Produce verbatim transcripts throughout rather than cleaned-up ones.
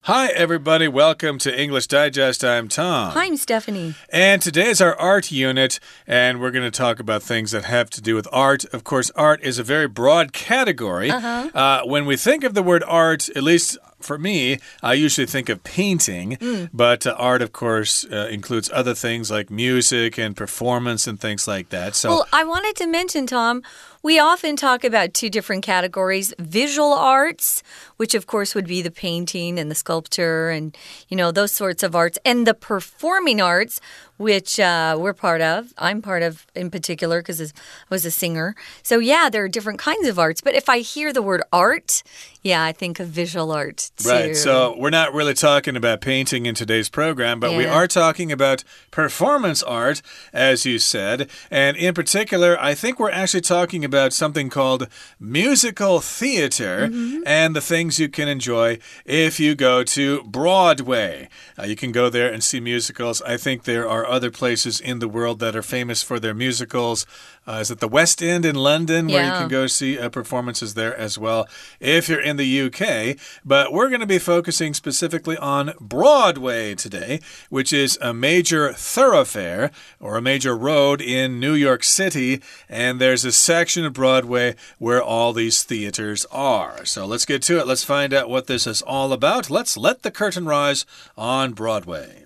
Hi, everybody. Welcome to English Digest. I'm Tom. Hi, I'm Stephanie. And today is our art unit, and we're going to talk about things that have to do with art. Of course, art is a very broad category. Uh-huh. Uh, when we think of the word art, at least for me, I usually think of painting, mm. but uh, art, of course, uh, includes other things like music and performance and things like that. So, well, I wanted to mention, Tom, we often talk about two different categories. Visual arts, which of course would be the painting and the sculpture and, you know, those sorts of arts. And the performing arts, which uh, we're part of. I'm part of in particular because I was a singer. So, yeah, there are different kinds of arts. But if I hear the word art, yeah, I think of visual art too. Right, so we're not really talking about painting in today's program, but yeah. we are talking about performance art, as you said. And in particular, I think we're actually talking about something called musical theater mm-hmm. and the things you can enjoy if you go to Broadway. Uh, you can go there and see musicals. I think there are other places in the world that are famous for their musicals. Uh, is it the West End in London where yeah. you can go see uh, performances there as well if you're in the U K? But we're going to be focusing specifically on Broadway today, which is a major thoroughfare or a major road in New York City. And there's a section of Broadway where all these theaters are. So let's get to it. Let's find out what this is all about. Let's let the curtain rise on Broadway.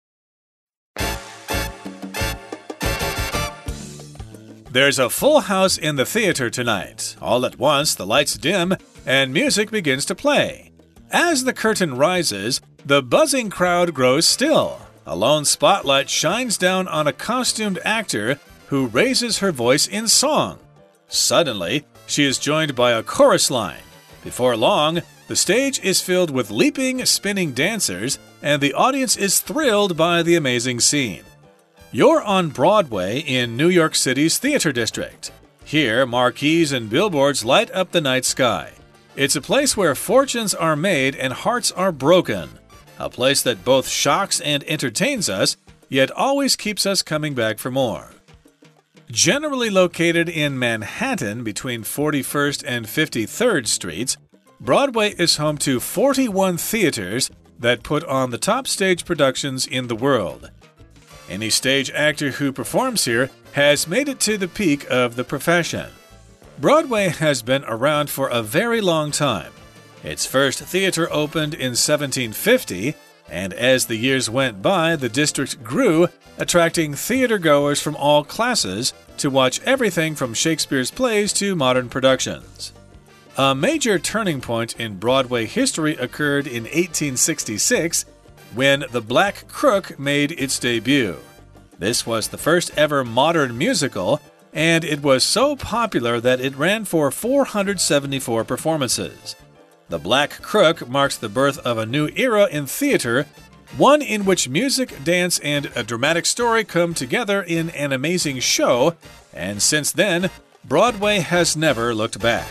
There's a full house in the theater tonight. All at once, the lights dim and music begins to play. As the curtain rises, the buzzing crowd grows still. A lone spotlight shines down on a costumed actor who raises her voice in song. Suddenly, she is joined by a chorus line. Before long, the stage is filled with leaping, spinning dancers, and the audience is thrilled by the amazing scene. You're on Broadway in New York City's theater district. Here, marquees and billboards light up the night sky. It's a place where fortunes are made and hearts are broken. A place that both shocks and entertains us, yet always keeps us coming back for more. Generally located in Manhattan between forty-first and fifty-third Streets, Broadway is home to forty-one theaters that put on the top stage productions in the world. Any stage actor who performs here has made it to the peak of the profession. Broadway has been around for a very long time. Its first theater opened in seventeen fifty, and as the years went by, the district grew, attracting theater-goers from all classes to watch everything from Shakespeare's plays to modern productions. A major turning point in Broadway history occurred in eighteen sixty-six, when The Black Crook made its debut. This was the first ever modern musical, and it was so popular that it ran for four hundred seventy-four performances. The Black Crook marks the birth of a new era in theater, one in which music, dance, and a dramatic story come together in an amazing show, and since then, Broadway has never looked back.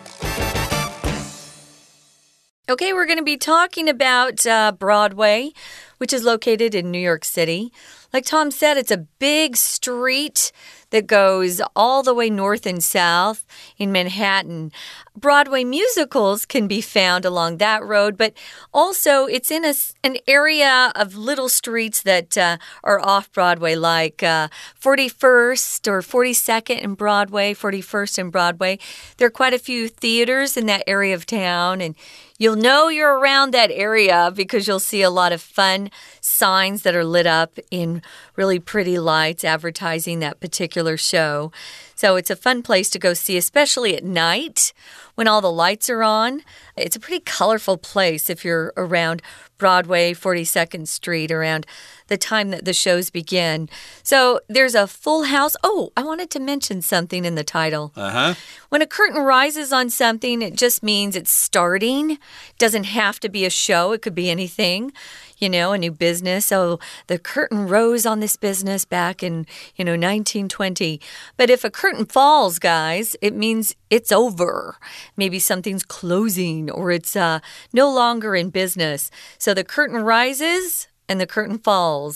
Okay, we're going to be talking about uh, Broadway, which is located in New York City. Like Tom said, it's a big street that goes all the way north and south in Manhattan. Broadway musicals can be found along that road, but also it's in a, an area of little streets that uh, are off Broadway, like uh, forty-first or forty-second and Broadway, forty-first and Broadway. There are quite a few theaters in that area of town, and you'll know you're around that area because you'll see a lot of fun signs that are lit up in really pretty lights advertising that particular show. So it's a fun place to go see, especially at night when all the lights are on. It's a pretty colorful place if you're around Broadway, forty-second Street, around the time that the shows begin. So there's a full house. Oh, I wanted to mention something in the title. Uh-huh. When a curtain rises on something, it just means it's starting. It doesn't have to be a show. It could be anything. You know, a new business. So the curtain rose on this business back in, you know, nineteen twenty. But if a curtain falls, guys, it means it's over. Maybe something's closing or it's uh, no longer in business. So the curtain rises and the curtain falls.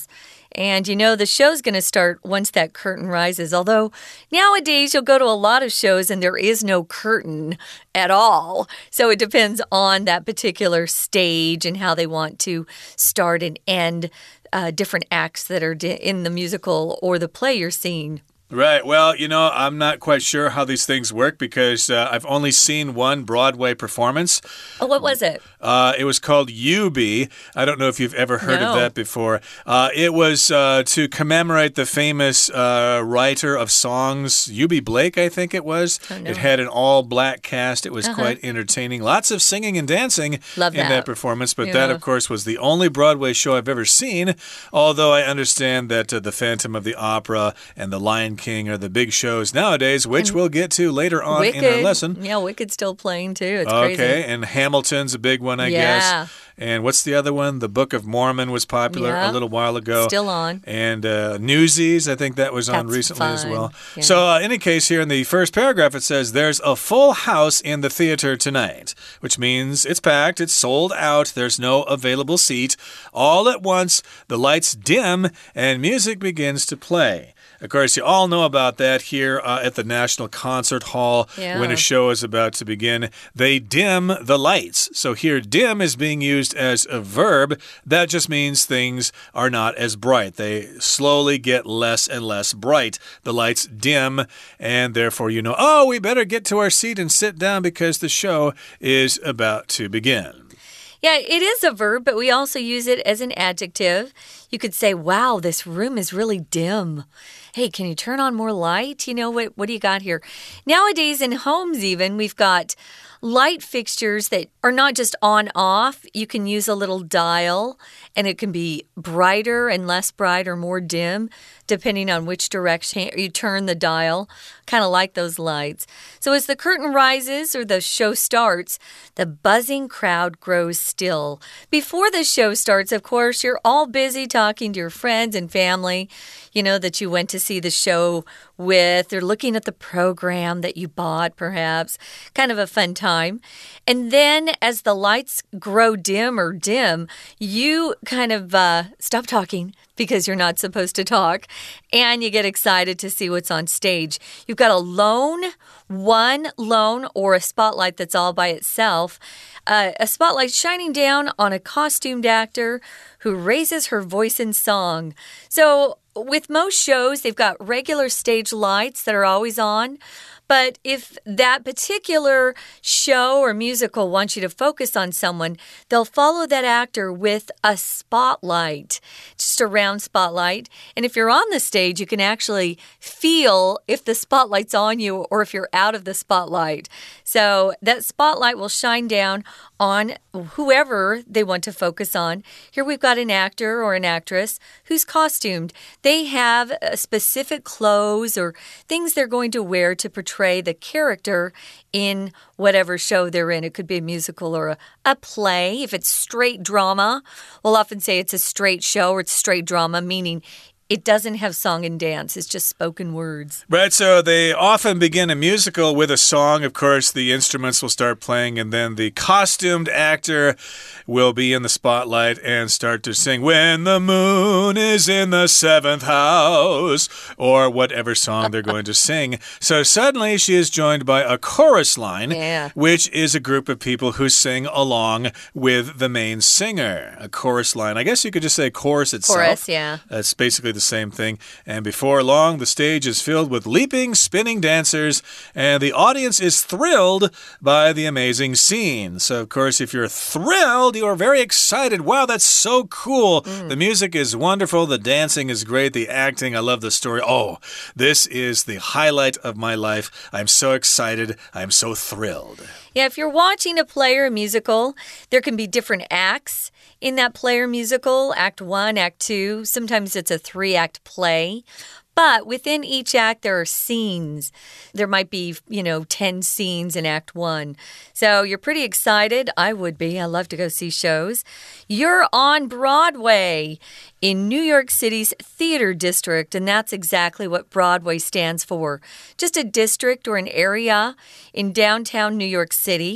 And you know, the show's going to start once that curtain rises. Although nowadays you'll go to a lot of shows and there is no curtain at all. So it depends on that particular stage and how they want to start and end uh, different acts that are in the musical or the play you're seeing. Right. Well, you know, I'm not quite sure how these things work because uh, I've only seen one Broadway performance. Oh, what was it? Uh, it was called Eubie. I don't know if you've ever heard no. of that before. Uh, it was uh, to commemorate the famous uh, writer of songs, Eubie Blake, I think it was. Oh, no. It had an all-black cast. It was uh-huh. quite entertaining. Lots of singing and dancing Love in that. that performance. But yeah. that, of course, was the only Broadway show I've ever seen. Although I understand that uh, The Phantom of the Opera and The Lion King are the big shows nowadays, which and we'll get to later on Wicked, in our lesson. Yeah, Wicked's still playing too. It's okay, crazy. And Hamilton's a big one, I yeah. guess. And what's the other one? The Book of Mormon was popular yeah. a little while ago. Still on. And uh, Newsies, I think that was on That's recently fun. as well. Yeah. So, uh, in any case, here in the first paragraph, it says, there's a full house in the theater tonight, which means it's packed, it's sold out, there's no available seat. All at once, the lights dim and music begins to play. Of course, you all know about that here uh, at the National Concert Hall yeah. when a show is about to begin. They dim the lights. So here, dim is being used as a verb. That just means things are not as bright. They slowly get less and less bright. The lights dim, and therefore you know, oh, we better get to our seat and sit down because the show is about to begin. Yeah, it is a verb, but we also use it as an adjective. You could say, wow, this room is really dim. Hey, can you turn on more light? You know, what, what do you got here? Nowadays, in homes even, we've got light fixtures that are not just on-off. You can use a little dial, and it can be brighter and less bright or more dim, depending on which direction you turn the dial. Kind of like those lights. So as the curtain rises or the show starts, the buzzing crowd grows still. Before the show starts, of course, you're all busy talking to your friends and family, you know, that you went to see the show with, or looking at the program that you bought, perhaps. Kind of a fun time. And then as the lights grow dim or dim, you kind of uh, stop talking because you're not supposed to talk, and you get excited to see what's on stage. You've got a lone, one lone, or a spotlight that's all by itself. Uh, a spotlight shining down on a costumed actor who raises her voice in song. So with most shows, they've got regular stage lights that are always on. But if that particular show or musical wants you to focus on someone, they'll follow that actor with a spotlight, just a round spotlight. And if you're on the stage, you can actually feel if the spotlight's on you or if you're out of the spotlight. So that spotlight will shine down on whoever they want to focus on. Here we've got an actor or an actress who's costumed. They have specific clothes or things they're going to wear to portray the character in whatever show they're in. It could be a musical or a, a play. If it's straight drama, we'll often say it's a straight show or it's straight drama, meaning it doesn't have song and dance. It's just spoken words. Right, so they often begin a musical with a song. Of course, the instruments will start playing, and then the costumed actor will be in the spotlight and start to sing, "When the moon is in the seventh house," or whatever song they're going to sing. So suddenly she is joined by a chorus line, yeah. which is a group of people who sing along with the main singer. A chorus line. I guess you could just say chorus itself. Chorus, yeah. That's basically the same thing. And before long, the stage is filled with leaping, spinning dancers, and the audience is thrilled by the amazing scene. So, of course, if you're thrilled, you are very excited. Wow, that's so cool. Mm. The music is wonderful. The dancing is great. The acting, I love the story. Oh, this is the highlight of my life. I'm so excited. I'm so thrilled. Yeah, if you're watching a play or a musical, there can be different acts in that play or musical. Act one, act two. Sometimes it's a three-act play. But within each act, there are scenes. There might be, you know, ten scenes in Act One. So you're pretty excited. I would be. I love to go see shows. You're on Broadway in New York City's theater district, and that's exactly what Broadway stands for. Just a district or an area in downtown New York City.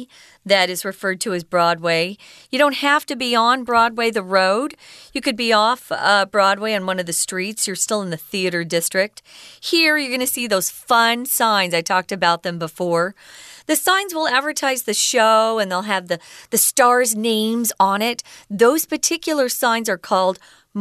that is referred to as Broadway. You don't have to be on Broadway, the road. You could be off uh, Broadway on one of the streets. You're still in the theater district. Here, you're going to see those fun signs. I talked about them before. The signs will advertise the show and they'll have the, the stars' names on it. Those particular signs are called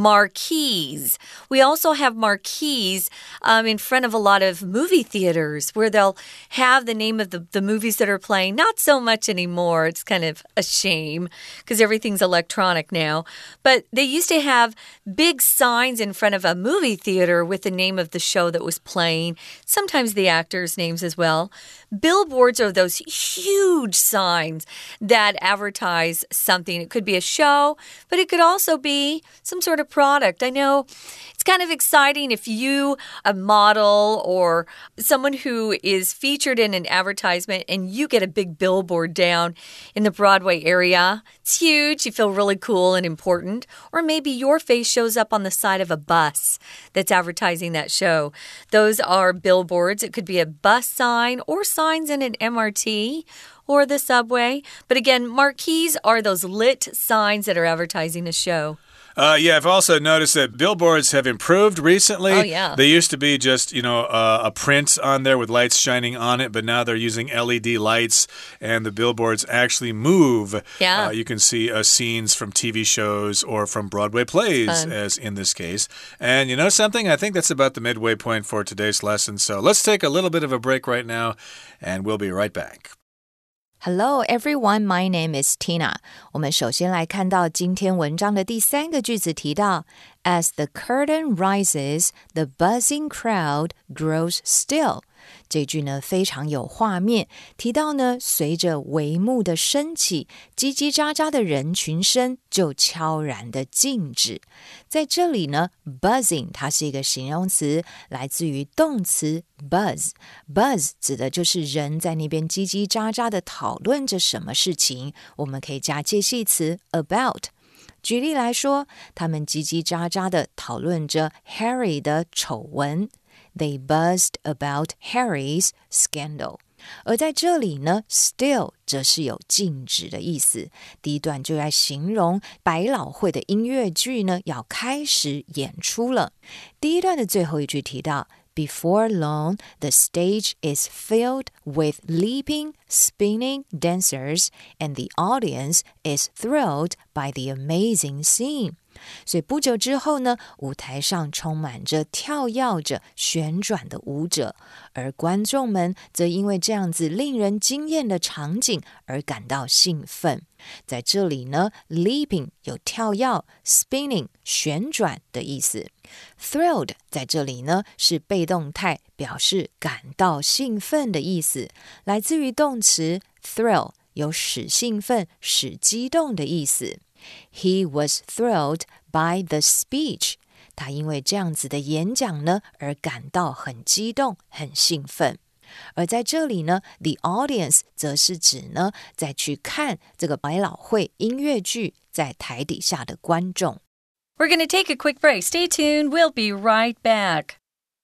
marquees. We also have marquees um, in front of a lot of movie theaters where they'll have the name of the, the movies that are playing. Not so much anymore. It's kind of a shame because everything's electronic now. But they used to have big signs in front of a movie theater with the name of the show that was playing, sometimes the actors' names as well. Billboards are those huge signs that advertise something. It could be a show, but it could also be some sort of product. I know it's kind of exciting if you, a model or someone who is featured in an advertisement and you get a big billboard down in the Broadway area. It's huge. You feel really cool and important. Or maybe your face shows up on the side of a bus that's advertising that show. Those are billboards. It could be a bus sign or signs in an M R T or the subway. But again, marquees are those lit signs that are advertising a show. Uh, yeah, I've also noticed that billboards have improved recently. Oh, yeah. They used to be just, you know, uh, a print on there with lights shining on it, but now they're using L E D lights, and the billboards actually move. Yeah. Uh, you can see uh, scenes from T V shows or from Broadway plays, Fun. as in this case. And you know something? I think that's about the midway point for today's lesson. So let's take a little bit of a break right now, and we'll be right back. Hello everyone, my name is Tina. 我们首先来看到今天文章的第三个句子提到 As the curtain rises, the buzzing crowd grows still. 这句呢非常有画面，提到呢随着帷幕的升起，叽叽喳喳的人群声就悄然的静止。在这里呢 buzzing 它是一个形容词，来自于动词 buzz。 buzz 指的就是人在那边叽叽喳喳的讨论着什么事情，我们可以加介系词 about。举例来说，他们叽叽喳喳的讨论着 Harry 的丑闻。They buzzed about Harry's scandal. 而在这里呢 still 则是有静止的意思。第一段就在形容百老汇的音乐剧呢要开始演出了。第一段的最后一句提到Before long, the stage is filled with leaping, spinning dancers, and the audience is thrilled by the amazing scene. 所以不久之后呢，舞台上充满着跳跃着旋转的舞者，而观众们则因为这样子令人惊艳的场景而感到兴奋。在这里呢 leaping 有跳跃 spinning 旋转的意思。 thrilled 在这里呢是被动态，表示感到兴奋的意思，来自于动词 thrill 有使兴奋使激动的意思。 He was thrilled by the speech. 他因为这样子的演讲呢而感到很激动很兴奋。而在这里呢 the audience 则是指呢在去看这个百老汇音乐剧在台底下的观众。 We're going to take a quick break. Stay tuned. We'll be right back.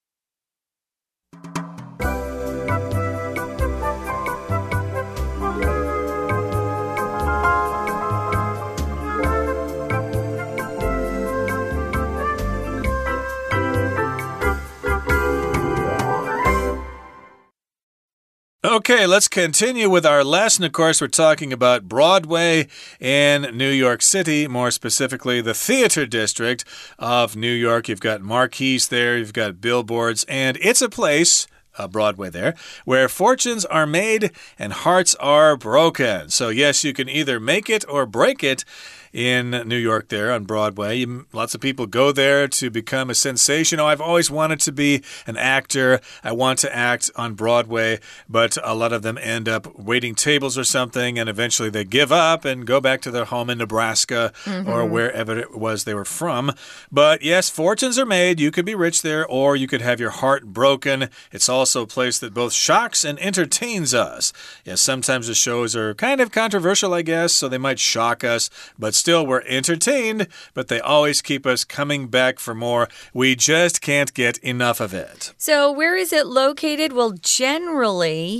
Okay, let's continue with our lesson. Of course, we're talking about Broadway in New York City, more specifically the theater district of New York. You've got marquees there, you've got billboards, and it's a place, uh, Broadway there, where fortunes are made and hearts are broken. So yes, you can either make it or break it in New York there on Broadway. Lots of people go there to become a sensation. Oh, I've always wanted to be an actor. I want to act on Broadway, but a lot of them end up waiting tables or something, and eventually they give up and go back to their home in Nebraska mm-hmm. or wherever it was they were from. But yes, fortunes are made. You could be rich there, or you could have your heart broken. It's also a place that both shocks and entertains us. Yes, sometimes the shows are kind of controversial, I guess, so they might shock us, but still, we're entertained, but they always keep us coming back for more. We just can't get enough of it. So, where is it located? Well, generally,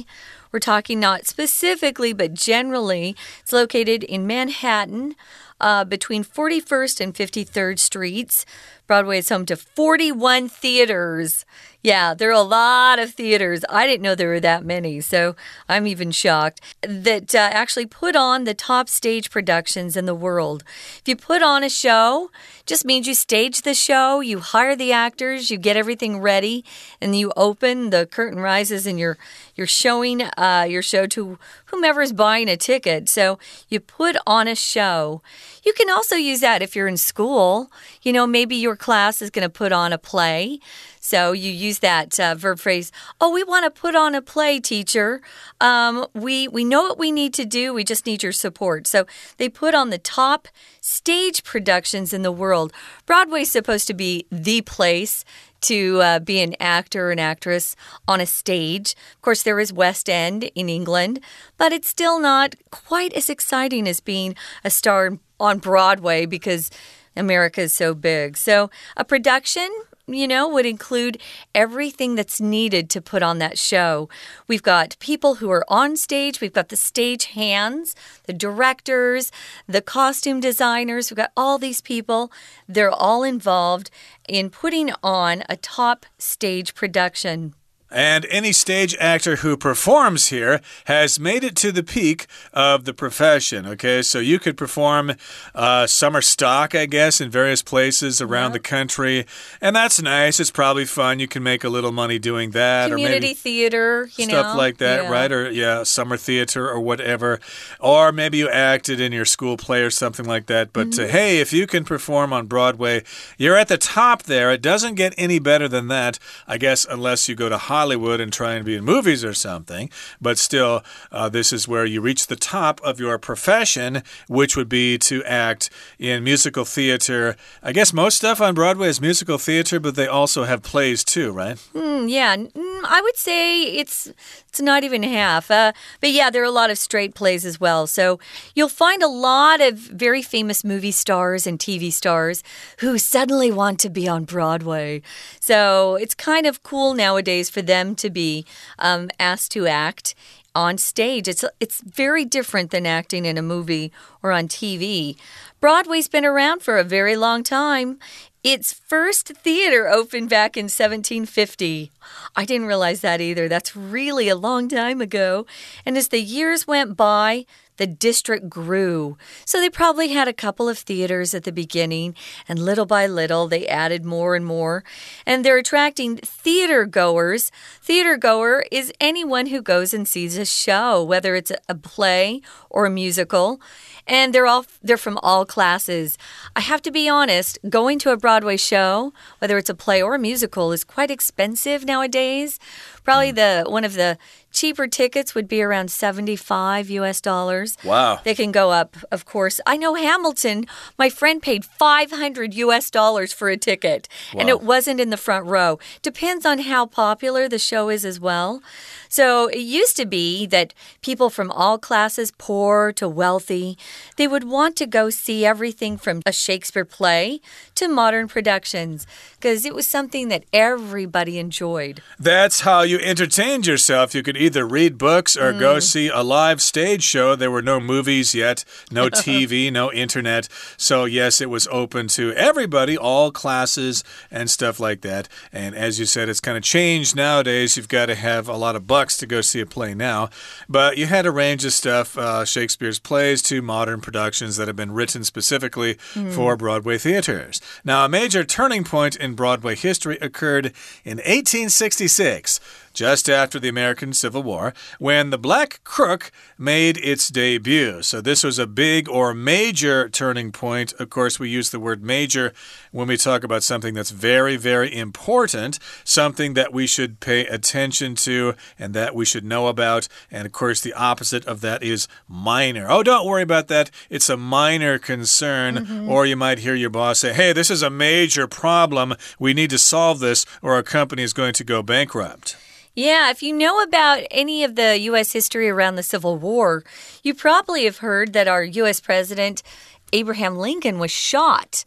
We're talking not specifically, but generally. It's located in Manhattan, uh, between forty-first and fifty-third Streets. Broadway is home to forty-one theaters. Yeah, there are a lot of theaters. I didn't know there were that many, so I'm even shocked. That uh, actually put on the top stage productions in the world. If you put on a show, just means you stage the show, you hire the actors, you get everything ready, and you open, the curtain rises, and you're you're showing uh, your show to whomever is buying a ticket. So you put on a show. You can also use that if you're in school. You know, maybe your class is going to put on a play. So you use that uh, verb phrase, oh, we want to put on a play, teacher. Um, we, we know what we need to do. We just need your support. So they put on the top stage productions in the world. Broadway's supposed to be the place to uh, be an actor or an actress on a stage. Of course, there is West End in England, but it's still not quite as exciting as being a star on Broadway because America is so big. So a production, you know, would include everything that's needed to put on that show. We've got people who are on stage. We've got the stage hands, the directors, the costume designers. We've got all these people. They're all involved in putting on a top stage production. And any stage actor who performs here has made it to the peak of the profession, okay? So you could perform uh, summer stock, I guess, in various places around yeah. the country. And that's nice. It's probably fun. You can make a little money doing that. Community or maybe theater, you stuff know. like that, yeah. right? Or, yeah, summer theater or whatever. Or maybe you acted in your school play or something like that. But, mm-hmm. uh, hey, if you can perform on Broadway, you're at the top there. It doesn't get any better than that, I guess, unless you go to Hollywood. Hollywood and try and be in movies or something. But still, uh, this is where you reach the top of your profession, which would be to act in musical theater. I guess most stuff on Broadway is musical theater, but they also have plays too, right? Mm, yeah, mm, I would say it's it's not even half. Uh, but yeah, there are a lot of straight plays as well. So you'll find a lot of very famous movie stars and T V stars who suddenly want to be on Broadway. So it's kind of cool nowadays for them to be um, asked to act on stage. It's, it's very different than acting in a movie or on T V. Broadway's been around for a very long time. Its first theater opened back in seventeen fifty. I didn't realize that either. That's really a long time ago. And as the years went by, the district grew. So they probably had a couple of theaters at the beginning, and little by little they added more and more. And they're attracting theater goers. Theater goer is anyone who goes and sees a show, whether it's a play or a musical. And they're all they're from all classes. I have to be honest, going to a Broadway show, whether it's a play or a musical, is quite expensive nowadays. Probably the one of the cheaper tickets would be around seventy-five U S dollars. Wow. They can go up, of course. I know Hamilton, my friend paid five hundred U S dollars for a ticket, wow. and it wasn't in the front row. Depends on how popular the show is as well. So it used to be that people from all classes, poor to wealthy, they would want to go see everything from a Shakespeare play to modern productions because it was something that everybody enjoyed. That's how you entertained yourself. You could either read books or mm. go see a live stage show. There were no movies yet, no T V, no internet. So, yes, it was open to everybody, all classes and stuff like that. And as you said, it's kind of changed nowadays. You've got to have a lot of bucks to go see a play now. But you had a range of stuff, uh, Shakespeare's plays to modern productions that have been written specifically mm. for Broadway theaters. Now, a major turning point in Broadway history occurred in eighteen sixty-six. Just after the American Civil War, when The Black Crook made its debut. So this was a big or major turning point. Of course, we use the word major when we talk about something that's very, very important, something that we should pay attention to and that we should know about. And of course, the opposite of that is minor. Oh, don't worry about that. It's a minor concern. Mm-hmm. Or you might hear your boss say, hey, this is a major problem. We need to solve this or our company is going to go bankrupt. Yeah, if you know about any of the U S history around the Civil War, you probably have heard that our U S president, Abraham Lincoln, was shot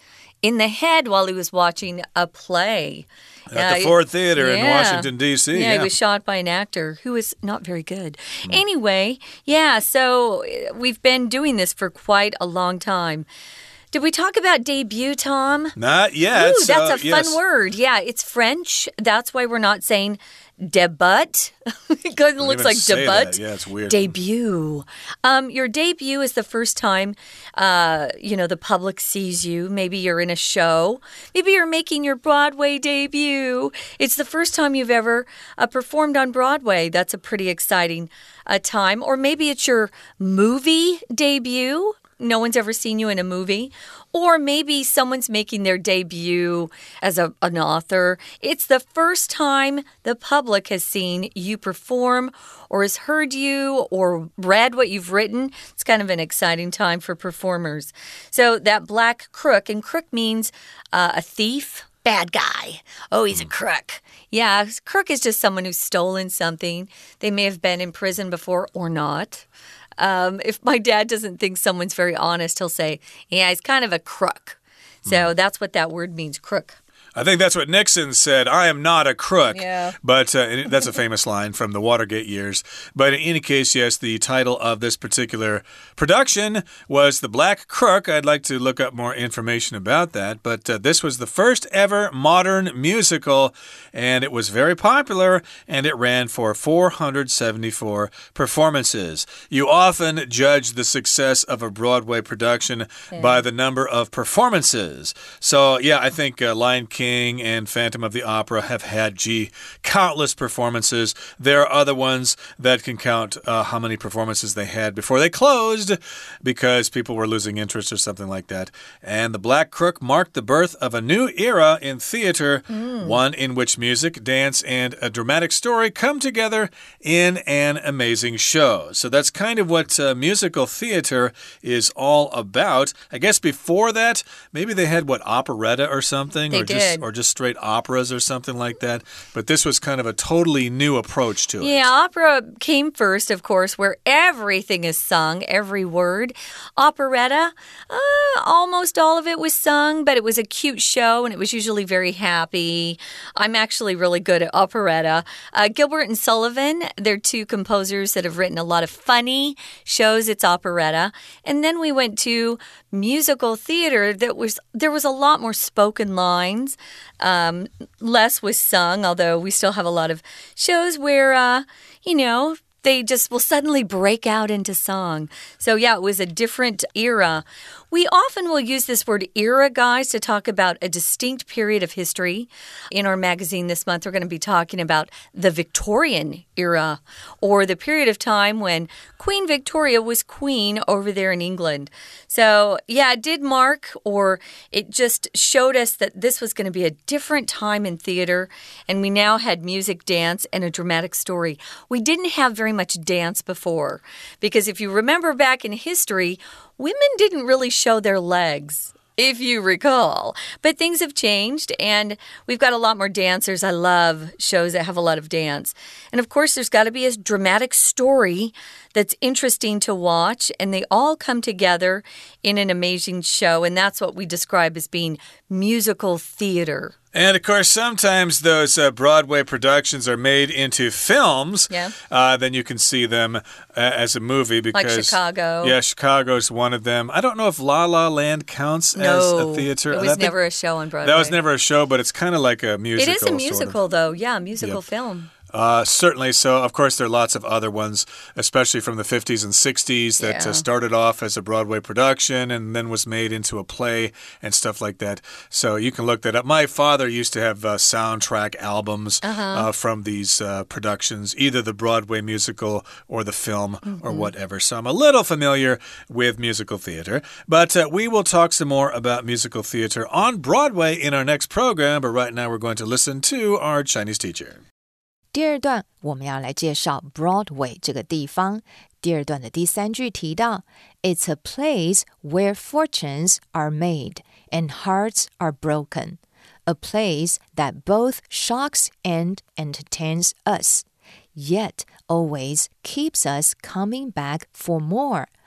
in the head while he was watching a play. At uh, the Ford Theater yeah. in Washington, D C Yeah, yeah, he was shot by an actor who was not very good. Mm. Anyway, yeah, so we've been doing this for quite a long time. Did we talk about debut, Tom? Not yet. Ooh, that's uh, a fun yes. word. Yeah, it's French. That's why we're not saying debut. Because it looks like debut. That. Yeah, it's weird. Debut. Um, your debut is the first time, uh, you know, the public sees you. Maybe you're in a show. Maybe you're making your Broadway debut. It's the first time you've ever uh, performed on Broadway. That's a pretty exciting uh, time. Or maybe it's your movie debut. No one's ever seen you in a movie. Or maybe someone's making their debut as a, an author. It's the first time the public has seen you perform or has heard you or read what you've written. It's kind of an exciting time for performers. So that black crook, and crook means uh, a thief. Bad guy. Oh, he's a crook. Yeah, crook is just someone who's stolen something. They may have been in prison before or not. Um, if my dad doesn't think someone's very honest, he'll say, yeah, he's kind of a crook. So mm. that's what that word means, crook. I think that's what Nixon said. I am not a crook. Yeah. But uh, that's a famous line from the Watergate years. But in any case, yes, the title of this particular production was The Black Crook. I'd like to look up more information about that. But uh, this was the first ever modern musical, and it was very popular, and it ran for four hundred seventy-four performances. You often judge the success of a Broadway production yeah. by the number of performances. So, yeah, I think uh, Lion King and Phantom of the Opera have had, gee, countless performances. There are other ones that can count uh, how many performances they had before they closed because people were losing interest or something like that. And The Black Crook marked the birth of a new era in theater, mm. one in which music, dance, and a dramatic story come together in an amazing show. So that's kind of what uh, musical theater is all about. I guess before that, maybe they had, what, operetta or something? They or did. Just, or just straight operas or something like that. But this was kind of a totally new approach to it. Yeah, opera came first, of course, where everything is sung, every word. Operetta, uh, almost all of it was sung, but it was a cute show, and it was usually very happy. I'm actually really good at operetta. Uh, Gilbert and Sullivan, they're two composers that have written a lot of funny shows. It's operetta. And then we went to musical theater. That was there was a lot more spoken lines. Um, less was sung, although we still have a lot of shows where, uh, you know, they just will suddenly break out into song. So, yeah, it was a different era. We often will use this word era, guys, to talk about a distinct period of history. In our magazine this month, we're going to be talking about the Victorian era, or the period of time when Queen Victoria was queen over there in England. So, yeah, it did mark, or it just showed us that this was going to be a different time in theater, and we now had music, dance, and a dramatic story. We didn't have very much dance before, because if you remember back in history, women didn't really show their legs, if you recall. But things have changed, and we've got a lot more dancers. I love shows that have a lot of dance. And, of course, there's got to be a dramatic story that's interesting to watch, and they all come together in an amazing show, and that's what we describe as being musical theater. And, of course, sometimes those uh, Broadway productions are made into films. Yeah. Uh, then you can see them uh, as a movie because... Like Chicago. Yeah, Chicago's one of them. I don't know if La La Land counts no, as a theater. it was never a show on Broadway. That was never a show, but it's kind of like a musical. It is a musical, sort of. though. Yeah, musical yep. film. Uh, certainly so. Of course, there are lots of other ones, especially from the fifties and sixties that yeah. uh, started off as a Broadway production and then was made into a play and stuff like that. So you can look that up. My father used to have uh, soundtrack albums uh-huh. uh, from these uh, productions, either the Broadway musical or the film mm-hmm. or whatever. So I'm a little familiar with musical theater. But uh, we will talk some more about musical theater on Broadway in our next program. But right now we're going to listen to our Chinese teacher. 第二段我们要来介绍 Broadway 这个地方。第二段的第三句提到 It's a place where fortunes are made and hearts are broken. A place that both shocks and entertains us, yet always keeps us coming back for more.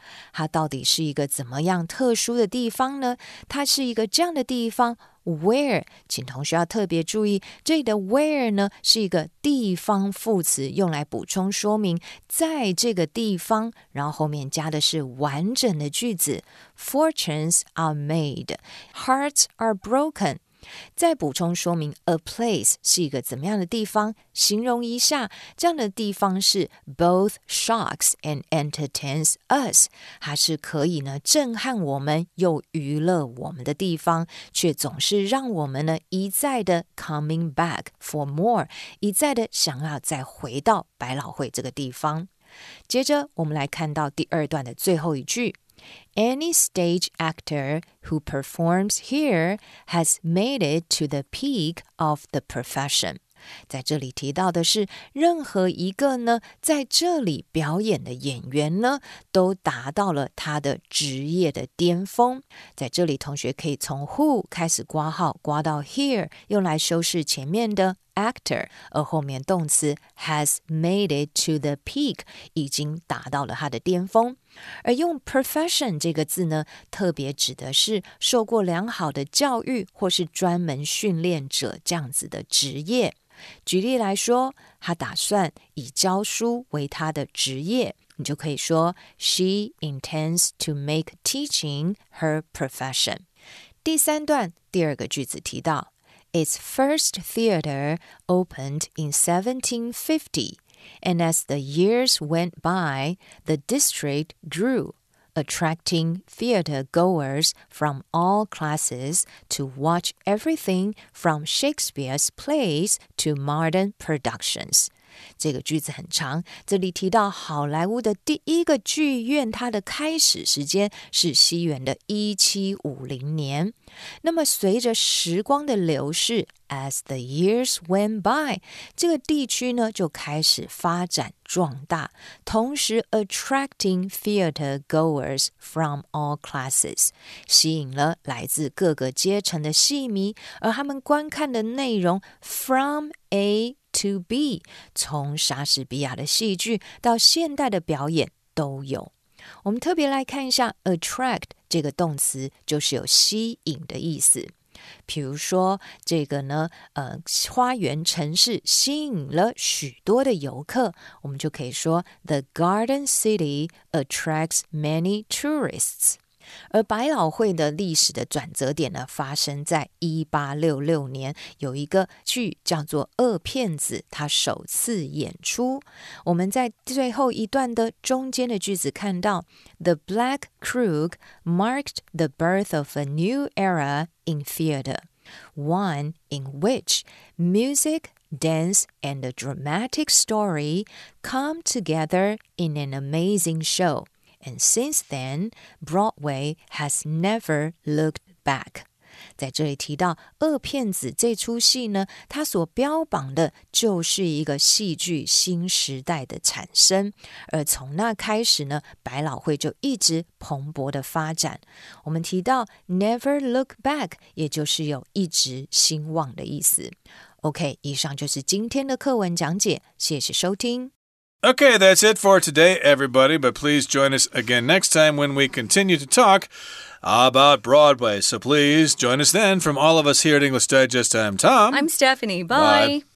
它到底是一个怎么样特殊的地方呢？它是一个这样的地方 where， 请同学要特别注意，这里的 where 呢是一个地方副词，用来补充说明在这个地方，然后后面加的是完整的句子。 Fortunes are made, hearts are broken。再补充说明 a place 是一个怎么样的地方，形容一下这样的地方是 both shocks and entertains us， 它是可以呢震撼我们又娱乐我们的地方，却总是让我们呢一再的 coming back for more， 一再的想要再回到百老汇这个地方。接着我们来看到第二段的最后一句， Any stage actor who performs here has made it to the peak of the profession。 在这里提到的是，任何一个呢在这里表演的演员呢，都达到了他的职业的巅峰。在这里同学可以从 who 开始括号，括到 here， 用来修饰前面的actor， 而后面动词 has made it to the peak， 已经达到了它的巅峰。而用 profession 这个字呢，特别指的是受过良好的教育或是专门训练者这样子的职业。举例来说，他打算以教书为他的职业，你就可以说 She intends to make teaching her profession。 第三段第二个句子提到Its first theater opened in seventeen fifty, and as the years went by, the district grew, attracting theater goers from all classes to watch everything from Shakespeare's plays to modern productions.这个句子很长，这里提到好莱坞的第一个剧院，它的开始时间是西元的一七五零年。那么随着时光的流逝 as the years went by， 这个地区呢就开始发展壮大，同时 attracting theater goers from all classes， 吸引了来自各个阶层的戏迷，而他们观看的内容 from A to B， 从莎士比亚的戏剧到现代的表演都有。我们特别来看一下 attract 这个动词，就是有吸引的意思。比如说这个呢，呃，花园城市吸引了许多的游客，我们就可以说 The Garden City attracts many tourists。而百老汇的历史的转折点呢，发生在一八六六年，有一个剧叫做《恶骗子》，它首次演出。我们在最后一段的中间的句子看到 The Black Krug marked the birth of a new era in theater, one in which music, dance, and a dramatic story come together in an amazing show.And since then, Broadway has never looked back. 在这里提到恶骗子这出戏呢，它所标榜的就是一个戏剧新时代的产生，而从那开始呢，百老汇就一直蓬勃的发展。我们提到 never look back， 也就是有一直兴旺的意思。 OK， 以上就是今天的课文讲解，谢谢收听。 Okay, that's it for today, everybody, but please join us again next time when we continue to talk about Broadway. So please join us then. From all of us here at English Digest, I'm Tom. I'm Stephanie. Bye. Bye.